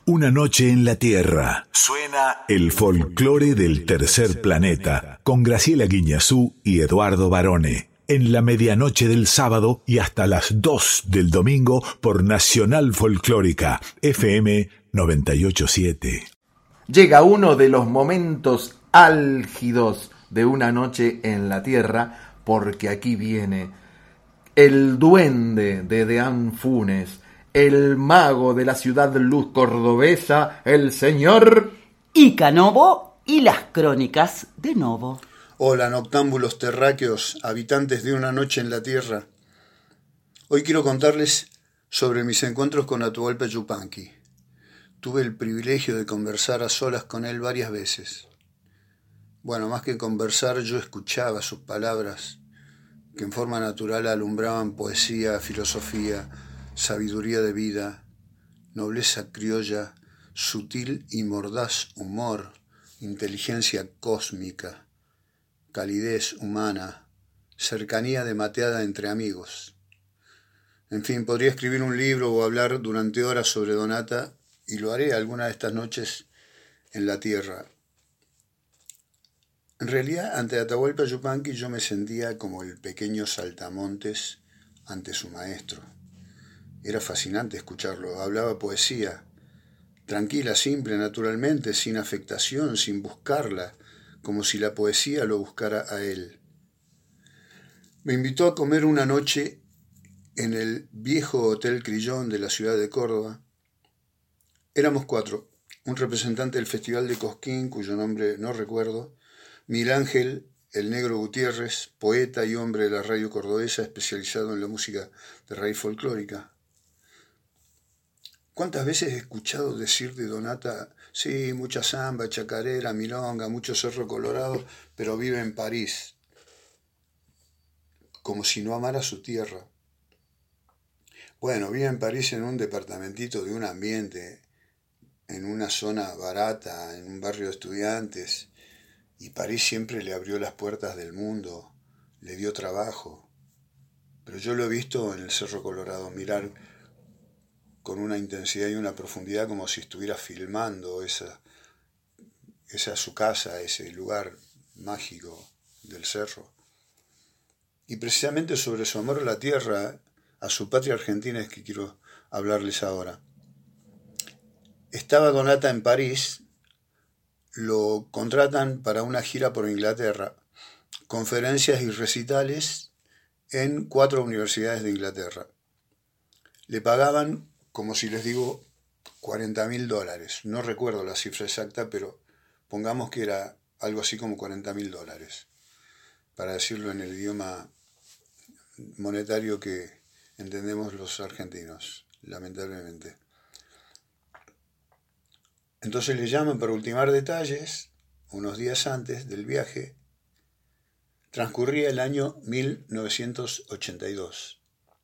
Una noche en la Tierra. Suena el folclore del tercer planeta con Graciela Guiñazú y Eduardo Barone. En la medianoche del sábado y hasta las 2 del domingo por Nacional Folclórica, FM 98.7. Llega uno de los momentos álgidos de Una noche en la Tierra, porque aquí viene el duende de Deán Funes, el mago de la ciudad luz cordobesa, el señor Ica Novo y las crónicas de Novo. Hola, noctámbulos terráqueos, habitantes de Una noche en la Tierra. Hoy quiero contarles sobre mis encuentros con Atahualpa Yupanqui. Tuve el privilegio de conversar a solas con él varias veces. Bueno, más que conversar, yo escuchaba sus palabras, que en forma natural alumbraban poesía, filosofía, sabiduría de vida, nobleza criolla, sutil y mordaz humor, inteligencia cósmica, calidez humana, cercanía de mateada entre amigos. En fin, podría escribir un libro o hablar durante horas sobre Donata, y lo haré alguna de estas noches en la Tierra. En realidad, ante Atahualpa Yupanqui yo me sentía como el pequeño saltamontes ante su maestro. Era fascinante escucharlo, hablaba poesía, tranquila, simple, naturalmente, sin afectación, sin buscarla, como si la poesía lo buscara a él. Me invitó a comer una noche en el viejo Hotel Crillón de la ciudad de Córdoba. Éramos 4, un representante del Festival de Cosquín, cuyo nombre no recuerdo, Miguel Ángel, el Negro Gutiérrez, poeta y hombre de la radio cordobesa especializado en la música de raíz folclórica. ¿Cuántas veces he escuchado decir de Donata, sí, mucha samba, chacarera, milonga, mucho cerro colorado, pero vive en París, como si no amara su tierra? Bueno, vive en París en un departamentito de un ambiente, en una zona barata, en un barrio de estudiantes, y París siempre le abrió las puertas del mundo, le dio trabajo. Pero yo lo he visto en el Cerro Colorado mirar con una intensidad y una profundidad como si estuviera filmando esa su casa, ese lugar mágico del cerro. Y precisamente sobre su amor a la tierra, a su patria argentina, es que quiero hablarles ahora. Estaba Donata en París, lo contratan para una gira por Inglaterra, conferencias y recitales en 4 universidades de Inglaterra. Le pagaban, como si les digo, $40.000. No recuerdo la cifra exacta, pero pongamos que era algo así como $40.000, para decirlo en el idioma monetario que entendemos los argentinos, lamentablemente. Entonces le llaman para ultimar detalles, unos días antes del viaje. Transcurría el año 1982.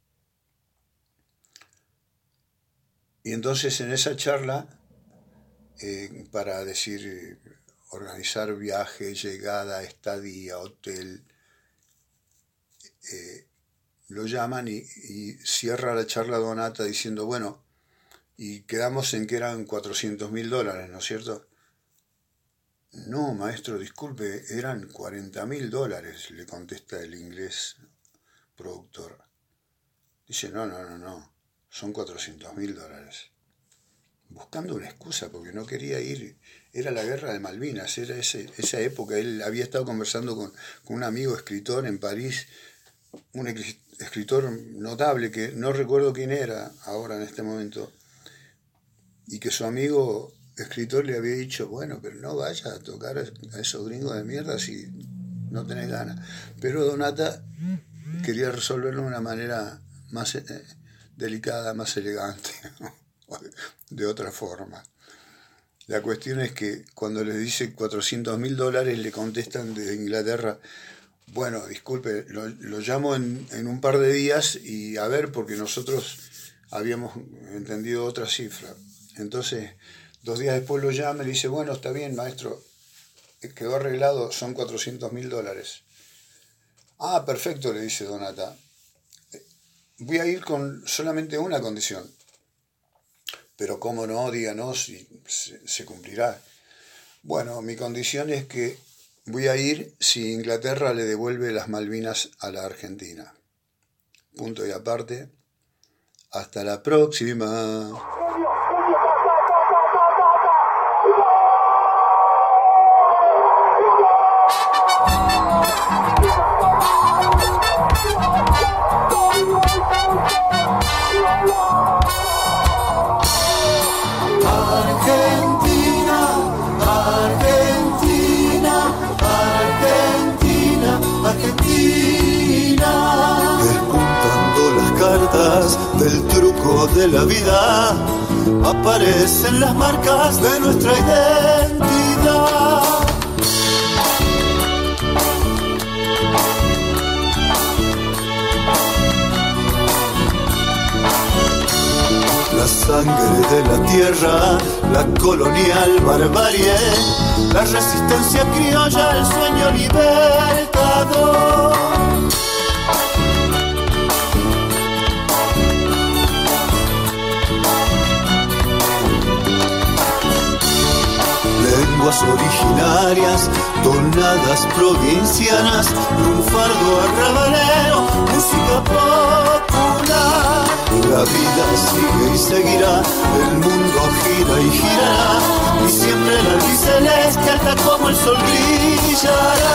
Y entonces en esa charla, para decir, organizar viaje, llegada, estadía, hotel, lo llaman y cierra la charla Donata diciendo, bueno, y quedamos en que eran $400.000, ¿no es cierto? No, maestro, disculpe, eran $40.000, le contesta el inglés productor. Dice, no, son $400.000. Buscando una excusa, porque no quería ir. Era la guerra de Malvinas, era esa época. Él había estado conversando con un amigo escritor en París, un escritor notable, que no recuerdo quién era ahora en este momento, y que su amigo escritor le había dicho, bueno, pero no vayas a tocar a esos gringos de mierda si no tenés ganas. Pero Donata quería resolverlo de una manera más delicada, más elegante, de otra forma. La cuestión es que cuando les dice $400.000, le contestan desde Inglaterra, bueno, disculpe, lo llamo en un par de días y a ver, porque nosotros habíamos entendido otra cifra. Entonces, 2 días después lo llama y le dice, bueno, está bien, maestro, quedó arreglado, son $400.000. Ah, perfecto, le dice Donata. Voy a ir con solamente una condición. pero cómo no, díganos y se cumplirá. Bueno, mi condición es que voy a ir si Inglaterra le devuelve las Malvinas a la Argentina. Punto y aparte. Hasta la próxima. Despuntando las cartas del truco de la vida, aparecen las marcas de nuestra identidad. La sangre de la tierra, la colonial barbarie, la resistencia criolla, el sueño libertador. Lenguas originarias, tonadas provincianas, un fardo arrabalero, música popular. La vida sigue y seguirá, el mundo gira y girará, y siempre la luz celeste alta como el sol brillará.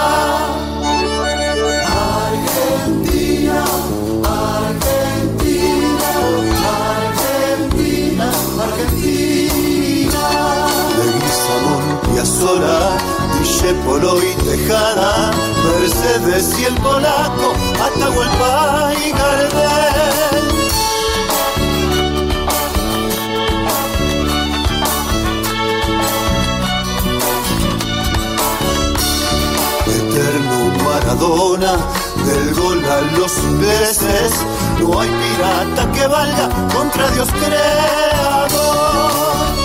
Argentina, Argentina, Argentina, Argentina. Leguizamón, Piazzolla, Discépolo y Tejada, Mercedes y el polaco, Atahualpa y Gardel. Eterno Maradona, del gol a los ingleses, no hay pirata que valga contra Dios creador.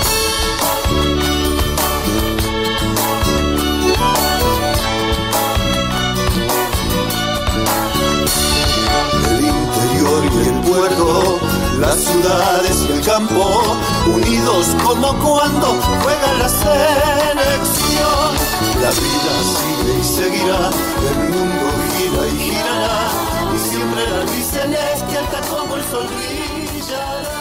El interior y el puerto, las ciudades y el campo, unidos como cuando juega la selección. La vida sigue y seguirá, el mundo gira y girará, y siempre la luz celeste alta como el sol brillará.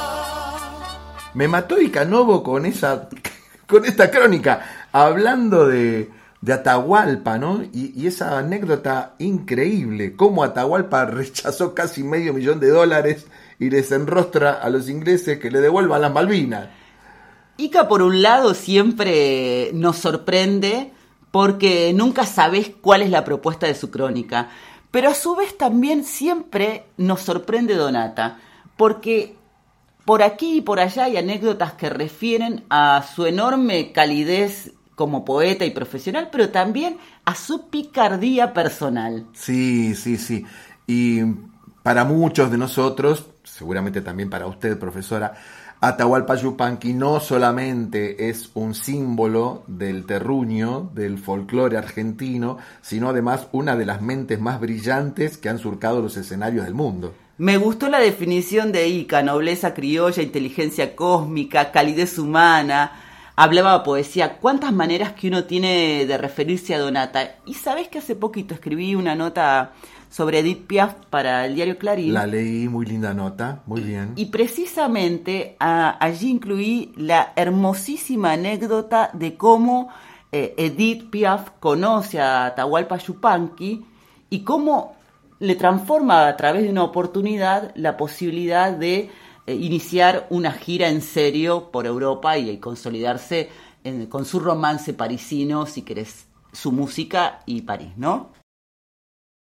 Me mató el Canovo con esta crónica, hablando de Atahualpa, ¿no? Y esa anécdota increíble, cómo Atahualpa rechazó casi $500,000 y les enrostra a los ingleses que le devuelvan las Malvinas. Ica, por un lado, siempre nos sorprende porque nunca sabes cuál es la propuesta de su crónica. Pero a su vez también siempre nos sorprende Donata, porque por aquí y por allá hay anécdotas que refieren a su enorme calidez como poeta y profesional, pero también a su picardía personal. Sí. Y para muchos de nosotros, seguramente también para usted, profesora, Atahualpa Yupanqui no solamente es un símbolo del terruño, del folclore argentino, sino además una de las mentes más brillantes que han surcado los escenarios del mundo. Me gustó la definición de Ica: nobleza criolla, inteligencia cósmica, calidez humana. Hablaba de poesía, cuántas maneras que uno tiene de referirse a Donata. Y sabés que hace poquito escribí una nota sobre Edith Piaf para el diario Clarín. La leí, muy linda nota, muy bien. Y precisamente allí incluí la hermosísima anécdota de cómo Edith Piaf conoce a Atahualpa Yupanqui y cómo le transforma a través de una oportunidad la posibilidad de iniciar una gira en serio por Europa y consolidarse con su romance parisino, si querés, su música y París, ¿no?